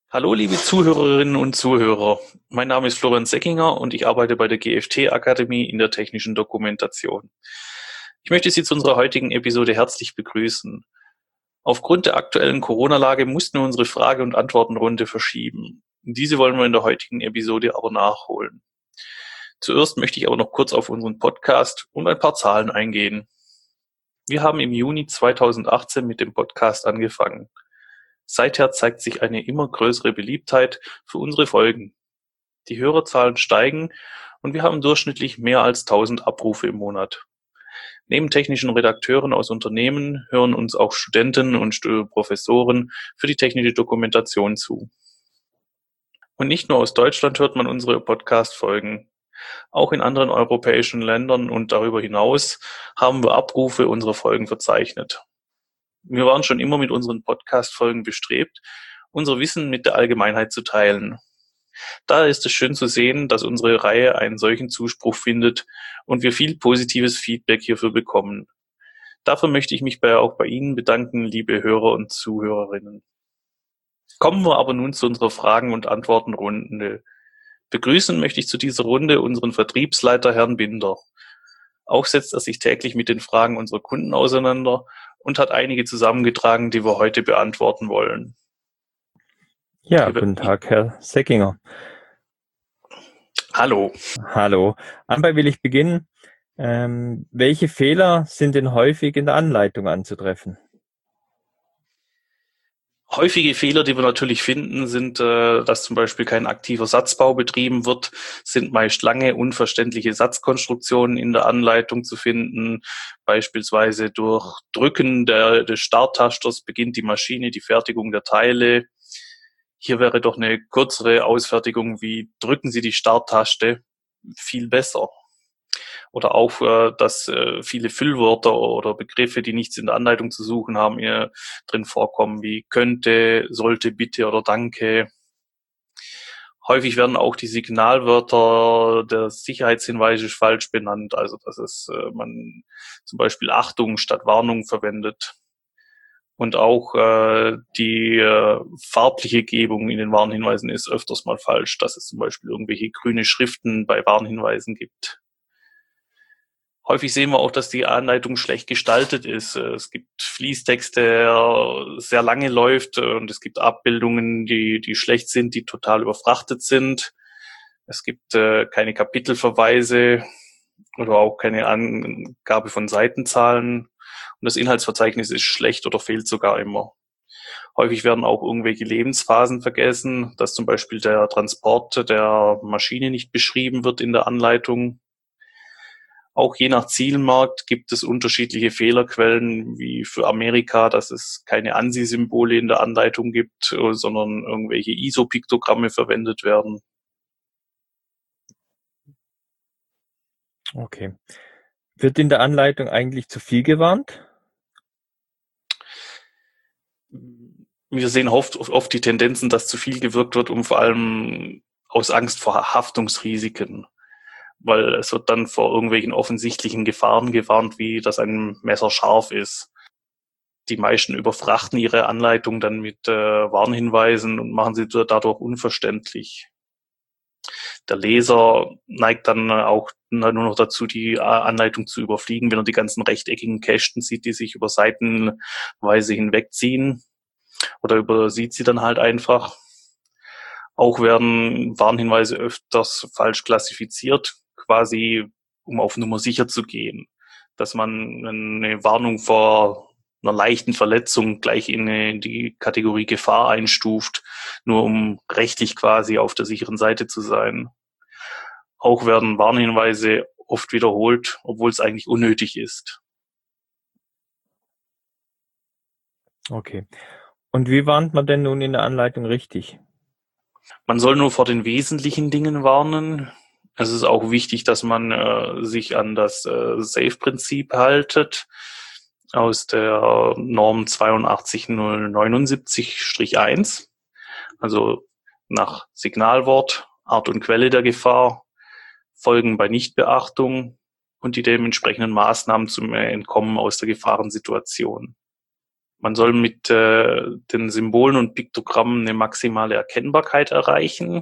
Hallo, liebe Zuhörerinnen und Zuhörer. Mein Name ist Florian Seckinger und ich arbeite bei der GFT-Akademie in der technischen Dokumentation. Ich möchte Sie zu unserer heutigen Episode herzlich begrüßen. Aufgrund der aktuellen Corona-Lage mussten wir unsere Frage- und Antwortenrunde verschieben. Diese wollen wir in der heutigen Episode aber nachholen. Zuerst möchte ich aber noch kurz auf unseren Podcast und ein paar Zahlen eingehen. Wir haben im Juni 2018 mit dem Podcast angefangen. Seither zeigt sich eine immer größere Beliebtheit für unsere Folgen. Die Hörerzahlen steigen und wir haben durchschnittlich mehr als 1000 Abrufe im Monat. Neben technischen Redakteuren aus Unternehmen hören uns auch Studenten und Professoren für die technische Dokumentation zu. Und nicht nur aus Deutschland hört man unsere Podcast-Folgen. Auch in anderen europäischen Ländern und darüber hinaus haben wir Abrufe unserer Folgen verzeichnet. Wir waren schon immer mit unseren Podcast-Folgen bestrebt, unser Wissen mit der Allgemeinheit zu teilen. Daher ist es schön zu sehen, dass unsere Reihe einen solchen Zuspruch findet und wir viel positives Feedback hierfür bekommen. Dafür möchte ich mich auch bei Ihnen bedanken, liebe Hörer und Zuhörerinnen. Kommen wir aber nun zu unserer Fragen- und Antwortenrunde. Begrüßen möchte ich zu dieser Runde unseren Vertriebsleiter Herrn Binder. Auch setzt er sich täglich mit den Fragen unserer Kunden auseinander und hat einige zusammengetragen, die wir heute beantworten wollen. Ja, guten Tag, Herr Seckinger. Hallo. Hallo. Anbei will ich beginnen. Welche Fehler sind denn häufig in der Anleitung anzutreffen? Häufige Fehler, die wir natürlich finden, sind, dass zum Beispiel kein aktiver Satzbau betrieben wird, sind meist lange, unverständliche Satzkonstruktionen in der Anleitung zu finden. Beispielsweise durch Drücken des Starttasters beginnt die Maschine die Fertigung der Teile. Hier wäre doch eine kürzere Ausfertigung wie drücken Sie die Starttaste viel besser. Oder auch, dass viele Füllwörter oder Begriffe, die nichts in der Anleitung zu suchen haben, hier drin vorkommen, wie könnte, sollte, bitte oder danke. Häufig werden auch die Signalwörter der Sicherheitshinweise falsch benannt, also dass man zum Beispiel Achtung statt Warnung verwendet. Und auch die farbliche Gebung in den Warnhinweisen ist öfters mal falsch, dass es zum Beispiel irgendwelche grüne Schriften bei Warnhinweisen gibt. Häufig sehen wir auch, dass die Anleitung schlecht gestaltet ist. Es gibt Fließtext, der sehr lange läuft und es gibt Abbildungen, die schlecht sind, die total überfrachtet sind. Es gibt keine Kapitelverweise oder auch keine Angabe von Seitenzahlen. Und das Inhaltsverzeichnis ist schlecht oder fehlt sogar immer. Häufig werden auch irgendwelche Lebensphasen vergessen, dass zum Beispiel der Transport der Maschine nicht beschrieben wird in der Anleitung. Auch je nach Zielmarkt gibt es unterschiedliche Fehlerquellen, wie für Amerika, dass es keine ANSI-Symbole in der Anleitung gibt, sondern irgendwelche ISO-Piktogramme verwendet werden. Okay. Wird in der Anleitung eigentlich zu viel gewarnt? Wir sehen oft die Tendenzen, dass zu viel gewirkt wird, vor allem aus Angst vor Haftungsrisiken. Weil es wird dann vor irgendwelchen offensichtlichen Gefahren gewarnt, wie dass ein Messer scharf ist. Die meisten überfrachten ihre Anleitung dann mit Warnhinweisen und machen sie dadurch unverständlich. Der Leser neigt dann auch nur noch dazu, die Anleitung zu überfliegen, wenn er die ganzen rechteckigen Kästen sieht, die sich über Seitenweise hinwegziehen, oder übersieht sie dann halt einfach. Auch werden Warnhinweise öfters falsch klassifiziert, quasi um auf Nummer sicher zu gehen, dass man eine Warnung vor einer leichten Verletzung gleich in die Kategorie Gefahr einstuft, nur um rechtlich quasi auf der sicheren Seite zu sein. Auch werden Warnhinweise oft wiederholt, obwohl es eigentlich unnötig ist. Okay. Und wie warnt man denn nun in der Anleitung richtig? Man soll nur vor den wesentlichen Dingen warnen. Es ist auch wichtig, dass man sich an das Safe-Prinzip haltet aus der Norm 82079-1, also nach Signalwort, Art und Quelle der Gefahr, Folgen bei Nichtbeachtung und die dementsprechenden Maßnahmen zum Entkommen aus der Gefahrensituation. Man soll mit den Symbolen und Piktogrammen eine maximale Erkennbarkeit erreichen.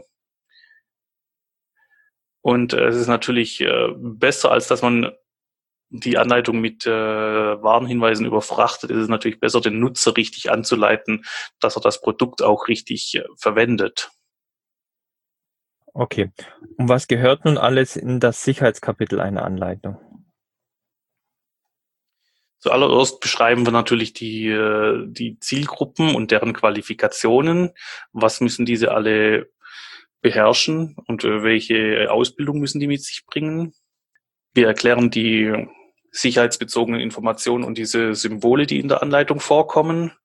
Und es ist natürlich besser, als dass man die Anleitung mit Warnhinweisen überfrachtet. Es ist natürlich besser, den Nutzer richtig anzuleiten, dass er das Produkt auch richtig verwendet. Okay. Und was gehört nun alles in das Sicherheitskapitel einer Anleitung? Zuallererst beschreiben wir natürlich die Zielgruppen und deren Qualifikationen. Was müssen diese alle beherrschen und welche Ausbildung müssen die mit sich bringen? Wir erklären die sicherheitsbezogenen Informationen und diese Symbole, die in der Anleitung vorkommen.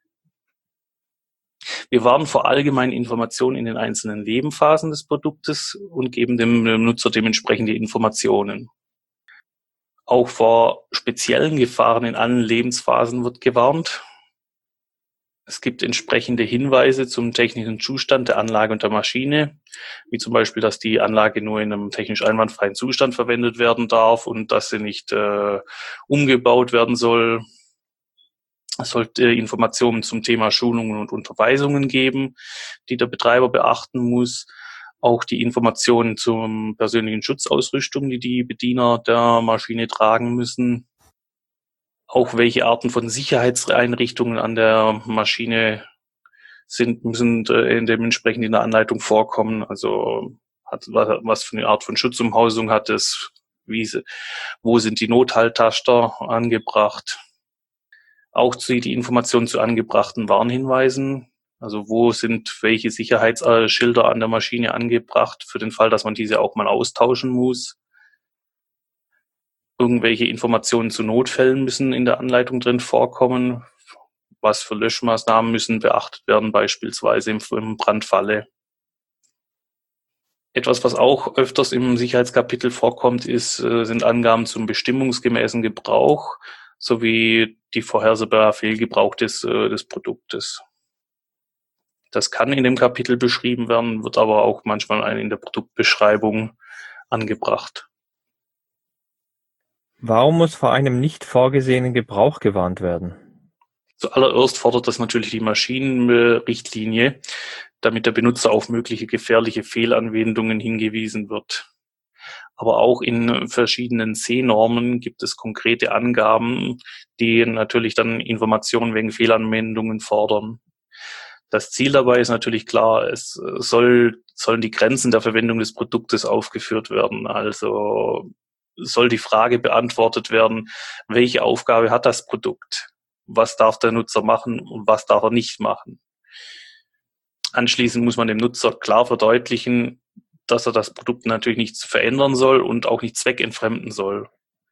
Wir warnen vor allgemeinen Informationen in den einzelnen Lebensphasen des Produktes und geben dem Nutzer dementsprechend die Informationen. Auch vor speziellen Gefahren in allen Lebensphasen wird gewarnt. Es gibt entsprechende Hinweise zum technischen Zustand der Anlage und der Maschine, wie zum Beispiel, dass die Anlage nur in einem technisch einwandfreien Zustand verwendet werden darf und dass sie nicht umgebaut werden soll. Es sollte Informationen zum Thema Schulungen und Unterweisungen geben, die der Betreiber beachten muss. Auch die Informationen zum persönlichen Schutzausrüstung, die die Bediener der Maschine tragen müssen. Auch welche Arten von Sicherheitseinrichtungen an der Maschine müssen dementsprechend in der Anleitung vorkommen. Also was für eine Art von Schutzumhausung hat es, wo sind die Nothalttaster angebracht. Auch die Informationen zu angebrachten Warnhinweisen, also wo sind welche Sicherheitsschilder an der Maschine angebracht, für den Fall, dass man diese auch mal austauschen muss. Irgendwelche Informationen zu Notfällen müssen in der Anleitung drin vorkommen. Was für Löschmaßnahmen müssen beachtet werden, beispielsweise im Brandfalle. Etwas, was auch öfters im Sicherheitskapitel vorkommt, sind Angaben zum bestimmungsgemäßen Gebrauch sowie die vorhersehbare Fehlgebrauch des Produktes. Das kann in dem Kapitel beschrieben werden, wird aber auch manchmal in der Produktbeschreibung angebracht. Warum muss vor einem nicht vorgesehenen Gebrauch gewarnt werden? Zuallererst fordert das natürlich die Maschinenrichtlinie, damit der Benutzer auf mögliche gefährliche Fehlanwendungen hingewiesen wird. Aber auch in verschiedenen C-Normen gibt es konkrete Angaben, die natürlich dann Informationen wegen Fehlanwendungen fordern. Das Ziel dabei ist natürlich klar, sollen die Grenzen der Verwendung des Produktes aufgeführt werden. Also soll die Frage beantwortet werden, welche Aufgabe hat das Produkt? Was darf der Nutzer machen und was darf er nicht machen? Anschließend muss man dem Nutzer klar verdeutlichen, dass er das Produkt natürlich nicht verändern soll und auch nicht zweckentfremden soll.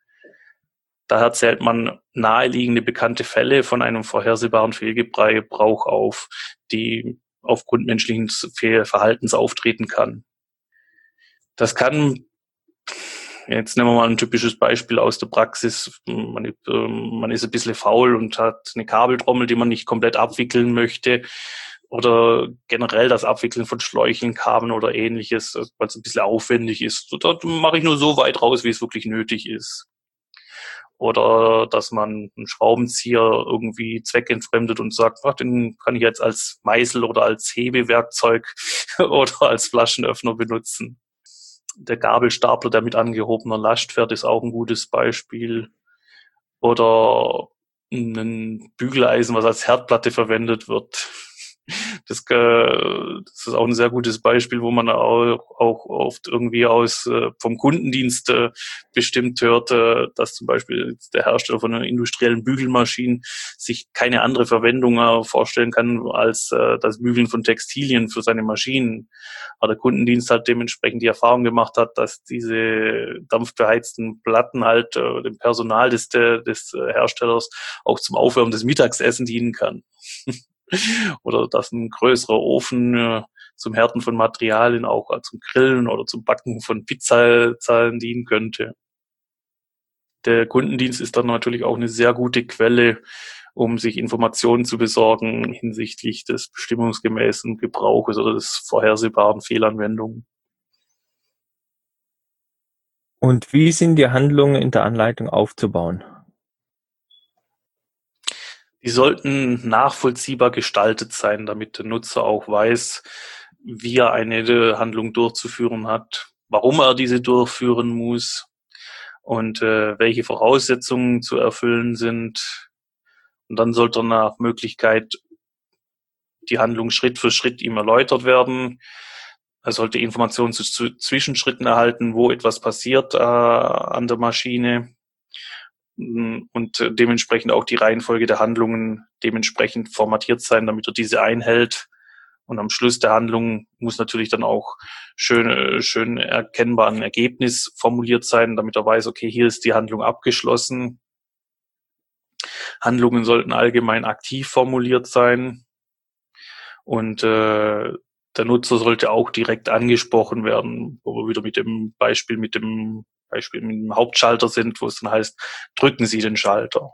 Daher zählt man naheliegende bekannte Fälle von einem vorhersehbaren Fehlgebrauch auf, die aufgrund menschlichen Verhaltens auftreten kann. Das kann, jetzt nehmen wir mal ein typisches Beispiel aus der Praxis, man ist ein bisschen faul und hat eine Kabeltrommel, die man nicht komplett abwickeln möchte, oder generell das Abwickeln von Schläuchen, Kabeln oder ähnliches, weil es ein bisschen aufwendig ist. Da mache ich nur so weit raus, wie es wirklich nötig ist. Oder dass man einen Schraubenzieher irgendwie zweckentfremdet und sagt, ach, den kann ich jetzt als Meißel oder als Hebewerkzeug oder als Flaschenöffner benutzen. Der Gabelstapler, der mit angehobener Last fährt, ist auch ein gutes Beispiel. Oder ein Bügeleisen, was als Herdplatte verwendet wird. Das ist auch ein sehr gutes Beispiel, wo man auch oft irgendwie vom Kundendienst bestimmt hört, dass zum Beispiel der Hersteller von einer industriellen Bügelmaschine sich keine andere Verwendung vorstellen kann als das Bügeln von Textilien für seine Maschinen. Aber der Kundendienst halt dementsprechend die Erfahrung gemacht hat, dass diese dampfbeheizten Platten halt dem Personal des Herstellers auch zum Aufwärmen des Mittagsessens dienen kann. Oder dass ein größerer Ofen zum Härten von Materialien auch zum Grillen oder zum Backen von Pizzazahlen dienen könnte. Der Kundendienst ist dann natürlich auch eine sehr gute Quelle, um sich Informationen zu besorgen hinsichtlich des bestimmungsgemäßen Gebrauches oder des vorhersehbaren Fehlanwendungen. Und wie sind die Handlungen in der Anleitung aufzubauen? Die sollten nachvollziehbar gestaltet sein, damit der Nutzer auch weiß, wie er eine Handlung durchzuführen hat, warum er diese durchführen muss und welche Voraussetzungen zu erfüllen sind. Und dann sollte nach Möglichkeit die Handlung Schritt für Schritt ihm erläutert werden. Er sollte Informationen zu Zwischenschritten erhalten, wo etwas passiert an der Maschine und dementsprechend auch die Reihenfolge der Handlungen dementsprechend formatiert sein, damit er diese einhält. Und am Schluss der Handlung muss natürlich dann auch schön erkennbar ein Ergebnis formuliert sein, damit er weiß, okay, hier ist die Handlung abgeschlossen. Handlungen sollten allgemein aktiv formuliert sein und der Nutzer sollte auch direkt angesprochen werden, wo wir wieder mit dem Beispiel mit dem Hauptschalter sind, wo es dann heißt, drücken Sie den Schalter.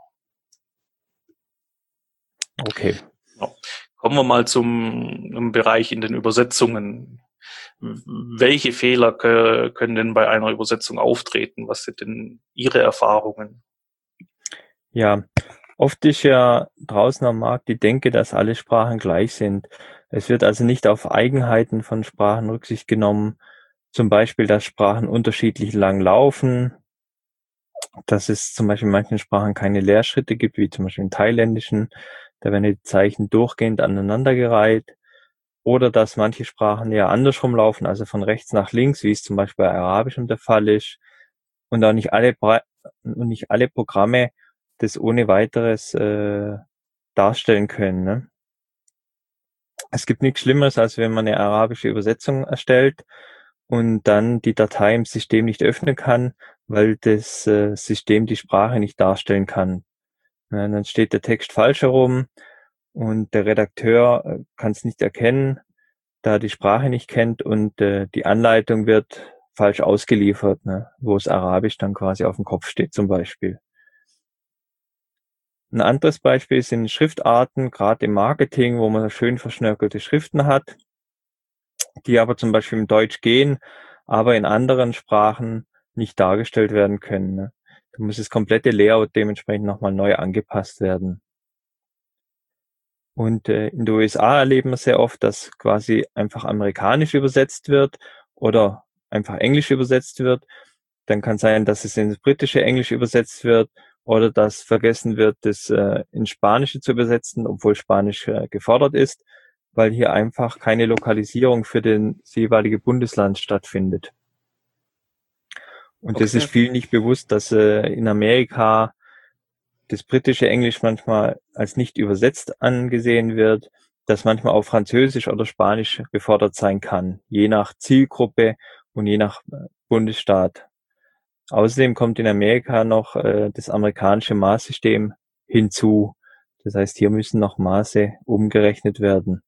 Okay. Ja. Kommen wir mal zum Bereich in den Übersetzungen. Welche Fehler können denn bei einer Übersetzung auftreten? Was sind denn Ihre Erfahrungen? Ja, oft ist ja draußen am Markt die Denke, dass alle Sprachen gleich sind. Es wird also nicht auf Eigenheiten von Sprachen Rücksicht genommen. Zum Beispiel, dass Sprachen unterschiedlich lang laufen, dass es zum Beispiel in manchen Sprachen keine Leerschritte gibt, wie zum Beispiel im Thailändischen. Da werden die Zeichen durchgehend aneinandergereiht. Oder dass manche Sprachen ja andersrum laufen, also von rechts nach links, wie es zum Beispiel bei Arabischem der Fall ist. Und auch nicht alle Programme das ohne weiteres darstellen können. Ne? Es gibt nichts Schlimmeres, als wenn man eine arabische Übersetzung erstellt und dann die Datei im System nicht öffnen kann, weil das System die Sprache nicht darstellen kann. Ja, dann steht der Text falsch herum und der Redakteur kann es nicht erkennen, da er die Sprache nicht kennt und die Anleitung wird falsch ausgeliefert, ne, wo es Arabisch dann quasi auf dem Kopf steht zum Beispiel. Ein anderes Beispiel sind Schriftarten, gerade im Marketing, wo man schön verschnörkelte Schriften hat, die aber zum Beispiel im Deutsch gehen, aber in anderen Sprachen nicht dargestellt werden können. Ne? Da muss das komplette Layout dementsprechend nochmal neu angepasst werden. Und in den USA erleben wir sehr oft, dass quasi einfach amerikanisch übersetzt wird oder einfach Englisch übersetzt wird. Dann kann sein, dass es ins britische Englisch übersetzt wird oder dass vergessen wird, das ins Spanische zu übersetzen, obwohl Spanisch gefordert ist, weil hier einfach keine Lokalisierung für das jeweilige Bundesland stattfindet. Und Okay. das ist vielen nicht bewusst, dass in Amerika das britische Englisch manchmal als nicht übersetzt angesehen wird, dass manchmal auch Französisch oder Spanisch gefordert sein kann, je nach Zielgruppe und je nach Bundesstaat. Außerdem kommt in Amerika noch das amerikanische Maßsystem hinzu. Das heißt, hier müssen noch Maße umgerechnet werden.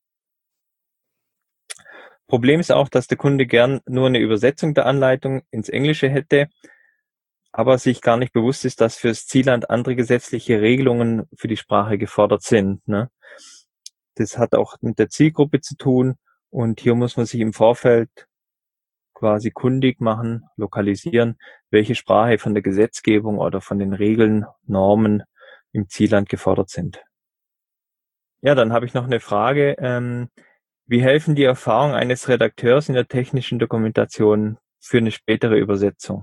Problem ist auch, dass der Kunde gern nur eine Übersetzung der Anleitung ins Englische hätte, aber sich gar nicht bewusst ist, dass fürs Zielland andere gesetzliche Regelungen für die Sprache gefordert sind. Ne? Das hat auch mit der Zielgruppe zu tun und hier muss man sich im Vorfeld quasi kundig machen, lokalisieren, welche Sprache von der Gesetzgebung oder von den Regeln, Normen im Zielland gefordert sind. Ja, dann habe ich noch eine Frage. Wie helfen die Erfahrungen eines Redakteurs in der technischen Dokumentation für eine spätere Übersetzung?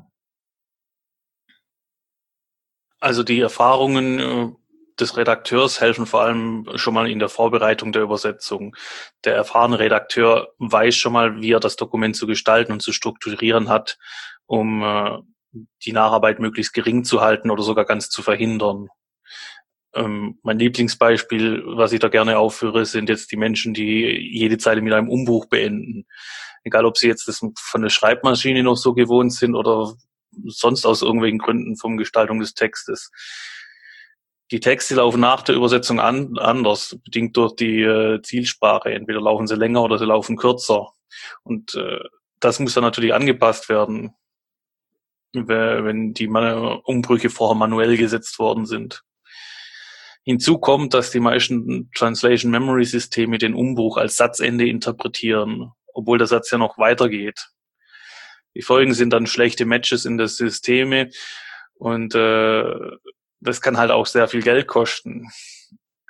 Also die Erfahrungen des Redakteurs helfen vor allem schon mal in der Vorbereitung der Übersetzung. Der erfahrene Redakteur weiß schon mal, wie er das Dokument zu gestalten und zu strukturieren hat, um die Nacharbeit möglichst gering zu halten oder sogar ganz zu verhindern. Mein Lieblingsbeispiel, was ich da gerne aufführe, sind jetzt die Menschen, die jede Zeile mit einem Umbuch beenden. Egal, ob sie jetzt das von der Schreibmaschine noch so gewohnt sind oder sonst aus irgendwelchen Gründen vom Gestaltung des Textes. Die Texte laufen nach der Übersetzung anders, bedingt durch die Zielsprache. Entweder laufen sie länger oder sie laufen kürzer. Und das muss dann natürlich angepasst werden, wenn die Umbrüche vorher manuell gesetzt worden sind. Hinzu kommt, dass die meisten Translation Memory Systeme den Umbruch als Satzende interpretieren, obwohl der Satz ja noch weitergeht. Die Folgen sind dann schlechte Matches in der Systeme und das kann halt auch sehr viel Geld kosten.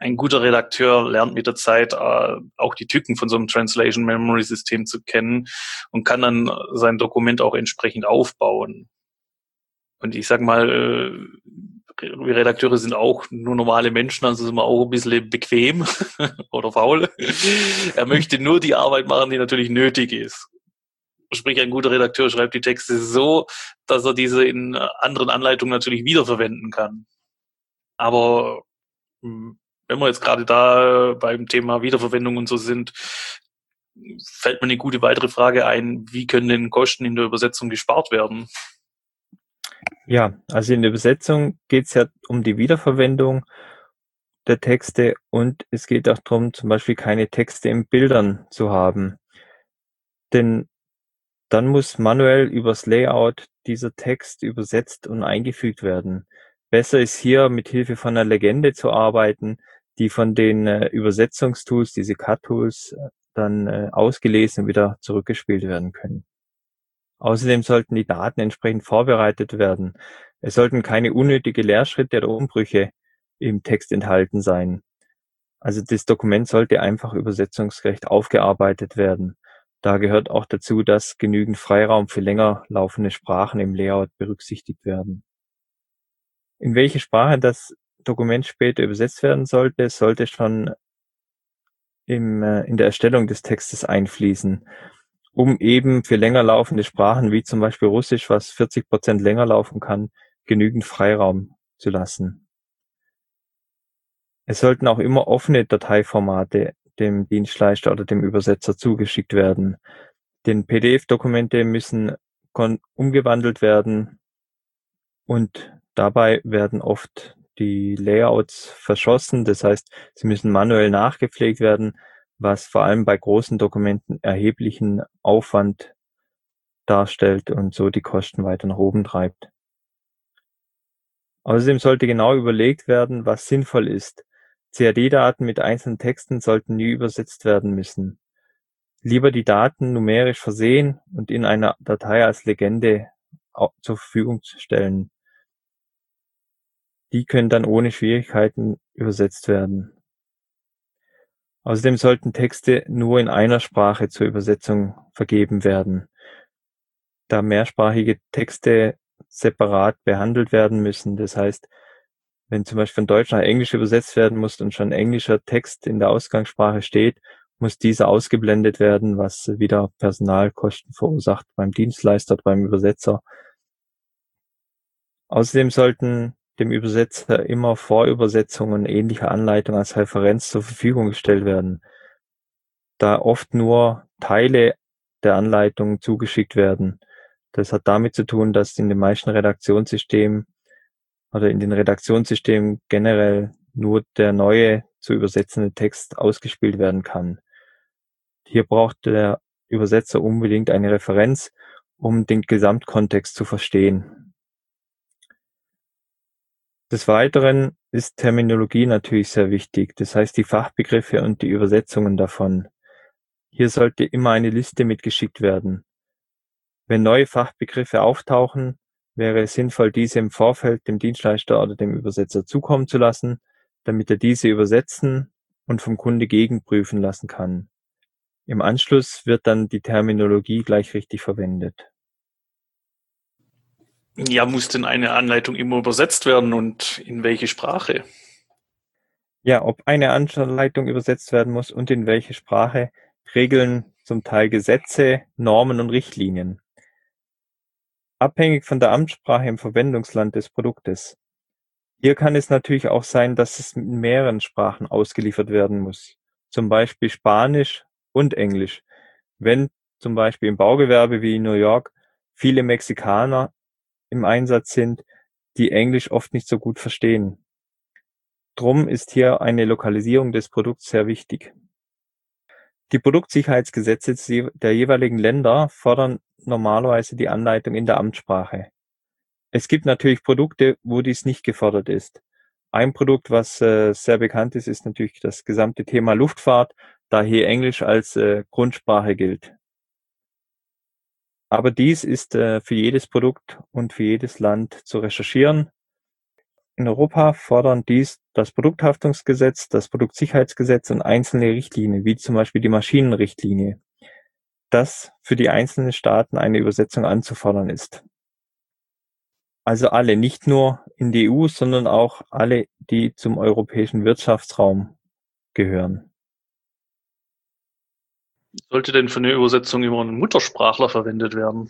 ein guter Redakteur lernt mit der Zeit auch die Tücken von so einem Translation Memory System zu kennen und kann dann sein Dokument auch entsprechend aufbauen. Und ich sag mal, wir Redakteure sind auch nur normale Menschen, also sind wir auch ein bisschen bequem oder faul. Er möchte nur die Arbeit machen, die natürlich nötig ist. Sprich, ein guter Redakteur schreibt die Texte so, dass er diese in anderen Anleitungen natürlich wiederverwenden kann. Aber wenn wir jetzt gerade da beim Thema Wiederverwendung und so sind, fällt mir eine gute weitere Frage ein, wie können denn Kosten in der Übersetzung gespart werden? Ja, also in der Übersetzung geht es ja um die Wiederverwendung der Texte und es geht auch darum, zum Beispiel keine Texte in Bildern zu haben. Denn dann muss manuell übers Layout dieser Text übersetzt und eingefügt werden. Besser ist hier mit Hilfe von einer Legende zu arbeiten, die von den Übersetzungstools, diese Cut-Tools, dann ausgelesen und wieder zurückgespielt werden können. Außerdem sollten die Daten entsprechend vorbereitet werden. Es sollten keine unnötige Leerschritte oder Umbrüche im Text enthalten sein. Also das Dokument sollte einfach übersetzungsgerecht aufgearbeitet werden. Da gehört auch dazu, dass genügend Freiraum für länger laufende Sprachen im Layout berücksichtigt werden. In welche Sprache das Dokument später übersetzt werden sollte schon in der Erstellung des Textes einfließen, um eben für länger laufende Sprachen wie zum Beispiel Russisch, was 40% länger laufen kann, genügend Freiraum zu lassen. Es sollten auch immer offene Dateiformate dem Dienstleister oder dem Übersetzer zugeschickt werden. Denn PDF-Dokumente müssen umgewandelt werden und dabei werden oft die Layouts verschossen. Das heißt, sie müssen manuell nachgepflegt werden, was vor allem bei großen Dokumenten erheblichen Aufwand darstellt und so die Kosten weiter nach oben treibt. Außerdem sollte genau überlegt werden, was sinnvoll ist. CAD-Daten mit einzelnen Texten sollten nie übersetzt werden müssen. Lieber die Daten numerisch versehen und in einer Datei als Legende zur Verfügung stellen. Die können dann ohne Schwierigkeiten übersetzt werden. Außerdem sollten Texte nur in einer Sprache zur Übersetzung vergeben werden, da mehrsprachige Texte separat behandelt werden müssen. Das heißt, wenn zum Beispiel von Deutsch nach Englisch übersetzt werden muss und schon englischer Text in der Ausgangssprache steht, muss dieser ausgeblendet werden, was wieder Personalkosten verursacht beim Dienstleister, beim Übersetzer. Außerdem sollten dem Übersetzer immer Vorübersetzungen ähnlicher Anleitungen als Referenz zur Verfügung gestellt werden, da oft nur Teile der Anleitung zugeschickt werden. Das hat damit zu tun, dass in den meisten Redaktionssystemen oder in den Redaktionssystemen generell nur der neue zu übersetzende Text ausgespielt werden kann. Hier braucht der Übersetzer unbedingt eine Referenz, um den Gesamtkontext zu verstehen. Des Weiteren ist Terminologie natürlich sehr wichtig, das heißt die Fachbegriffe und die Übersetzungen davon. Hier sollte immer eine Liste mitgeschickt werden. Wenn neue Fachbegriffe auftauchen, wäre es sinnvoll, diese im Vorfeld dem Dienstleister oder dem Übersetzer zukommen zu lassen, damit er diese übersetzen und vom Kunde gegenprüfen lassen kann. Im Anschluss wird dann die Terminologie gleich richtig verwendet. Ja, muss denn eine Anleitung immer übersetzt werden und in welche Sprache? Ja, ob eine Anleitung übersetzt werden muss und in welche Sprache, regeln zum Teil Gesetze, Normen und Richtlinien. Abhängig von der Amtssprache im Verwendungsland des Produktes. Hier kann es natürlich auch sein, dass es in mehreren Sprachen ausgeliefert werden muss, zum Beispiel Spanisch und Englisch. Wenn zum Beispiel im Baugewerbe wie in New York viele Mexikaner im Einsatz sind, die Englisch oft nicht so gut verstehen. Drum ist hier eine Lokalisierung des Produkts sehr wichtig. Die Produktsicherheitsgesetze der jeweiligen Länder fordern normalerweise die Anleitung in der Amtssprache. Es gibt natürlich Produkte, wo dies nicht gefordert ist. Ein Produkt, was sehr bekannt ist, ist natürlich das gesamte Thema Luftfahrt, da hier Englisch als Grundsprache gilt. Aber dies ist für jedes Produkt und für jedes Land zu recherchieren In Europa fordern dies das Produkthaftungsgesetz, das Produktsicherheitsgesetz und einzelne Richtlinien, wie zum Beispiel die Maschinenrichtlinie, das für die einzelnen Staaten eine Übersetzung anzufordern ist. Also alle, nicht nur in die EU, sondern auch alle, die zum europäischen Wirtschaftsraum gehören. Sollte denn für eine Übersetzung immer ein Muttersprachler verwendet werden?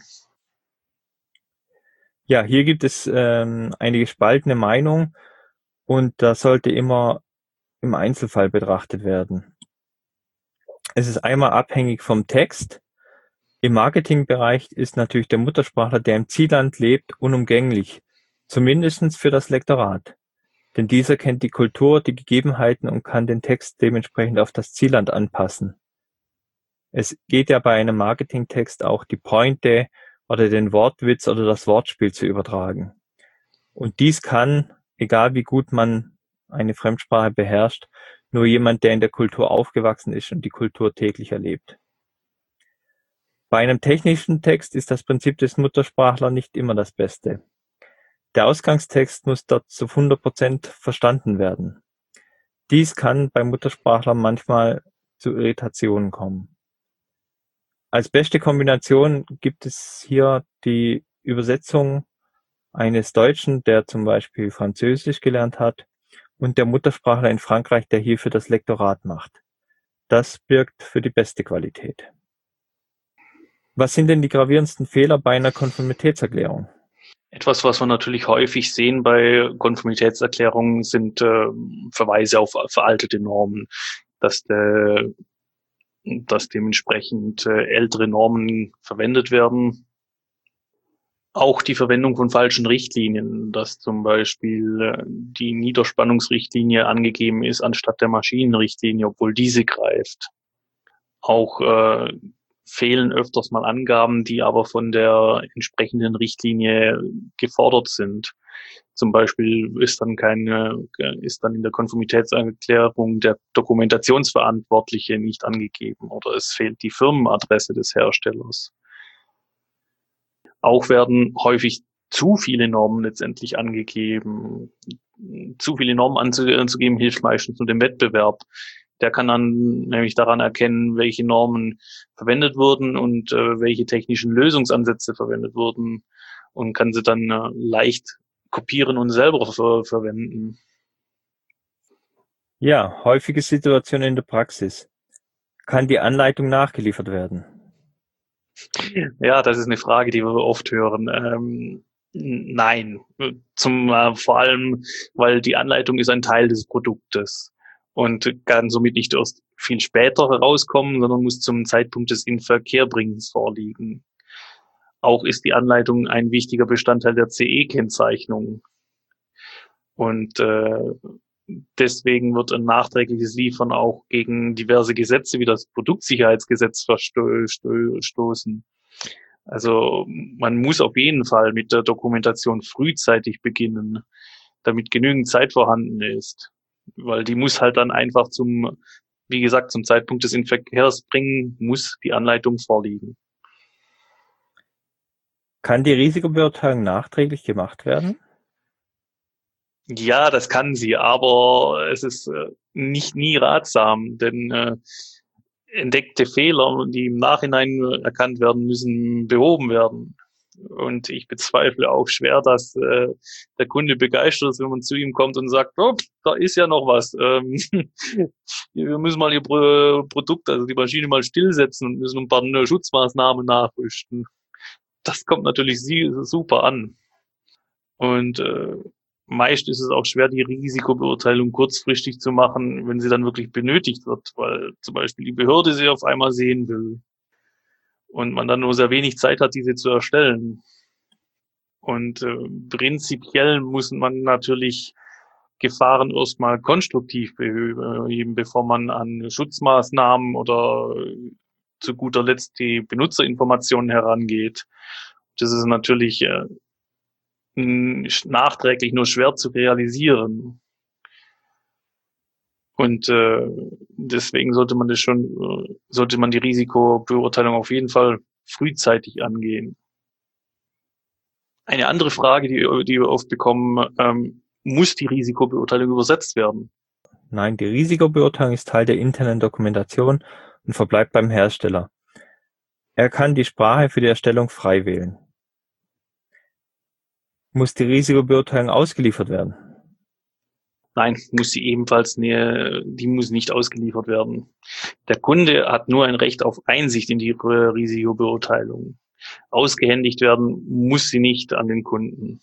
Ja, hier gibt es eine gespaltene Meinung und das sollte immer im Einzelfall betrachtet werden. Es ist einmal abhängig vom Text. Im Marketingbereich ist natürlich der Muttersprachler, der im Zielland lebt, unumgänglich, zumindest für das Lektorat. Denn dieser kennt die Kultur, die Gegebenheiten und kann den Text dementsprechend auf das Zielland anpassen. Es geht ja bei einem Marketingtext auch die Pointe oder den Wortwitz oder das Wortspiel zu übertragen. Und dies kann, egal wie gut man eine Fremdsprache beherrscht, nur jemand, der in der Kultur aufgewachsen ist und die Kultur täglich erlebt. Bei einem technischen Text ist das Prinzip des Muttersprachlers nicht immer das Beste. Der Ausgangstext muss dort zu 100% verstanden werden. Dies kann beim Muttersprachler manchmal zu Irritationen kommen. Als beste Kombination gibt es hier die Übersetzung eines Deutschen, der zum Beispiel Französisch gelernt hat, und der Muttersprachler in Frankreich, der hierfür das Lektorat macht. Das birgt für die beste Qualität. Was sind denn die gravierendsten Fehler bei einer Konformitätserklärung? Etwas, was wir natürlich häufig sehen bei Konformitätserklärungen, sind Verweise auf veraltete Normen, dass, dass dementsprechend ältere Normen verwendet werden. Auch die Verwendung von falschen Richtlinien, dass zum Beispiel die Niederspannungsrichtlinie angegeben ist anstatt der Maschinenrichtlinie, obwohl diese greift. Auch fehlen öfters mal Angaben, die aber von der entsprechenden Richtlinie gefordert sind. Zum Beispiel ist dann in der Konformitätserklärung der Dokumentationsverantwortliche nicht angegeben oder es fehlt die Firmenadresse des Herstellers. Auch werden häufig zu viele Normen letztendlich angegeben. Zu viele Normen anzugeben hilft meistens nur dem Wettbewerb. Der kann dann nämlich daran erkennen, welche Normen verwendet wurden und welche technischen Lösungsansätze verwendet wurden und kann sie dann leicht kopieren und selber verwenden. Ja, häufige Situationen in der Praxis. Kann die Anleitung nachgeliefert werden? Ja, das ist eine Frage, die wir oft hören. Nein, vor allem, weil die Anleitung ist ein Teil des Produktes und kann somit nicht erst viel später herauskommen, sondern muss zum Zeitpunkt des Inverkehrbringens vorliegen. Auch ist die Anleitung ein wichtiger Bestandteil der CE-Kennzeichnung und deswegen wird ein nachträgliches Liefern auch gegen diverse Gesetze wie das Produktsicherheitsgesetz verstoßen. Also man muss auf jeden Fall mit der Dokumentation frühzeitig beginnen, damit genügend Zeit vorhanden ist. Weil die muss halt dann einfach wie gesagt, zum Zeitpunkt des Inverkehrsbringen muss die Anleitung vorliegen. Kann die Risikobeurteilung nachträglich gemacht werden? Ja, das kann sie, aber es ist nie ratsam, denn entdeckte Fehler, die im Nachhinein erkannt werden, müssen behoben werden. Und ich bezweifle auch schwer, dass der Kunde begeistert ist, wenn man zu ihm kommt und sagt, oh, da ist ja noch was. Wir müssen mal Ihr Produkt, also die Maschine mal stillsetzen und müssen ein paar Schutzmaßnahmen nachrüsten. Das kommt natürlich super an. Und meist ist es auch schwer, die Risikobeurteilung kurzfristig zu machen, wenn sie dann wirklich benötigt wird, weil zum Beispiel die Behörde sie auf einmal sehen will und man dann nur sehr wenig Zeit hat, diese zu erstellen. Und prinzipiell muss man natürlich Gefahren erstmal konstruktiv beheben, bevor man an Schutzmaßnahmen oder zu guter Letzt die Benutzerinformationen herangeht. Das ist natürlich nachträglich nur schwer zu realisieren. Und deswegen sollte man die Risikobeurteilung auf jeden Fall frühzeitig angehen. Eine andere Frage, die wir oft bekommen, muss die Risikobeurteilung übersetzt werden? Nein, die Risikobeurteilung ist Teil der internen Dokumentation und verbleibt beim Hersteller. Er kann die Sprache für die Erstellung frei wählen. Muss die Risikobeurteilung ausgeliefert werden? Nein, muss sie ebenfalls, die muss nicht ausgeliefert werden. Der Kunde hat nur ein Recht auf Einsicht in die Risikobeurteilung. Ausgehändigt werden muss sie nicht an den Kunden.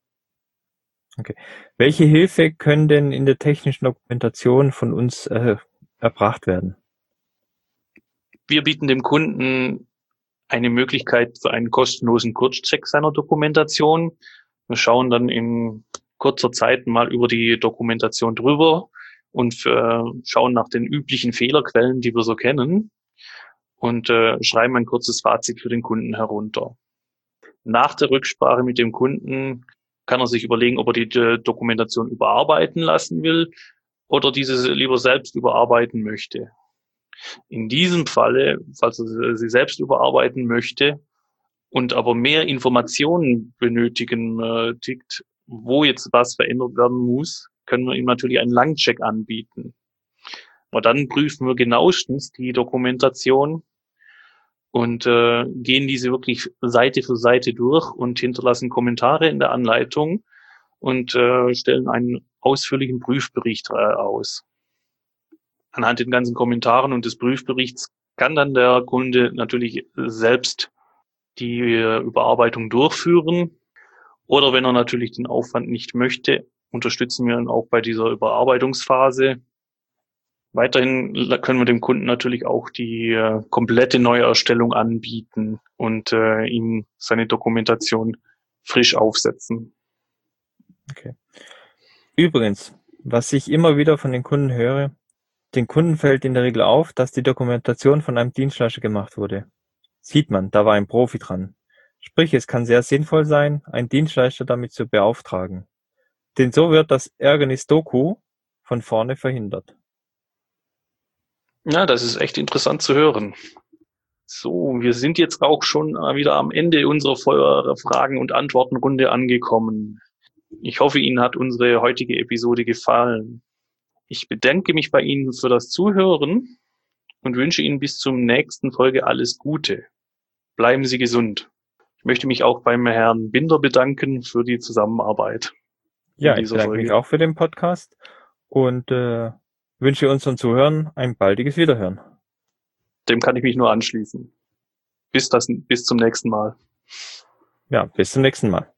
Okay. Welche Hilfe können denn in der technischen Dokumentation von uns erbracht werden? Wir bieten dem Kunden eine Möglichkeit für einen kostenlosen Kurzcheck seiner Dokumentation. Wir schauen dann in kurzer Zeit mal über die Dokumentation drüber und schauen nach den üblichen Fehlerquellen, die wir so kennen, und schreiben ein kurzes Fazit für den Kunden herunter. Nach der Rücksprache mit dem Kunden kann er sich überlegen, ob er die Dokumentation überarbeiten lassen will oder diese lieber selbst überarbeiten möchte. In diesem Falle, falls er sie selbst überarbeiten möchte und aber mehr Informationen benötigen, wo jetzt was verändert werden muss, können wir ihm natürlich einen Langcheck anbieten. Und dann prüfen wir genauestens die Dokumentation und gehen diese wirklich Seite für Seite durch und hinterlassen Kommentare in der Anleitung und stellen einen ausführlichen Prüfbericht aus. Anhand den ganzen Kommentaren und des Prüfberichts kann dann der Kunde natürlich selbst die Überarbeitung durchführen. Oder wenn er natürlich den Aufwand nicht möchte, unterstützen wir ihn auch bei dieser Überarbeitungsphase. Weiterhin können wir dem Kunden natürlich auch die komplette Neuerstellung anbieten und ihm seine Dokumentation frisch aufsetzen. Okay. Übrigens, was ich immer wieder von den Kunden höre, den Kunden fällt in der Regel auf, dass die Dokumentation von einem Dienstleister gemacht wurde. Sieht man, da war ein Profi dran. Sprich, es kann sehr sinnvoll sein, einen Dienstleister damit zu beauftragen. Denn so wird das Ärgernis-Doku von vorne verhindert. Ja, das ist echt interessant zu hören. So, wir sind jetzt auch schon wieder am Ende unserer Fragen- und Antwortenrunde angekommen. Ich hoffe, Ihnen hat unsere heutige Episode gefallen. Ich bedanke mich bei Ihnen für das Zuhören und wünsche Ihnen bis zur nächsten Folge alles Gute. Bleiben Sie gesund. Ich möchte mich auch beim Herrn Binder bedanken für die Zusammenarbeit. Ja, ich bedanke mich auch für den Podcast und wünsche unseren Zuhörern ein baldiges Wiederhören. Dem kann ich mich nur anschließen. Bis zum nächsten Mal. Ja, bis zum nächsten Mal.